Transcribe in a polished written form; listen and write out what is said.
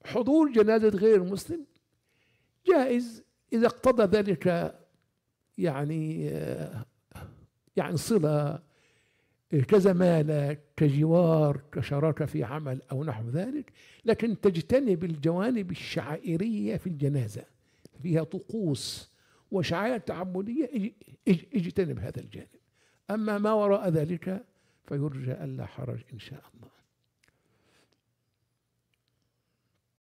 حضور جنازة غير مسلم جائز إذا اقتضى ذلك، يعني يعني صلة كزمالة كجوار كشراكة في عمل أو نحو ذلك، لكن تجتنب الجوانب الشعائرية في الجنازة، فيها طقوس وشعائر تعبدية، اجتنب هذا الجانب. أما ما وراء ذلك فيرجى ألا حرج إن شاء الله.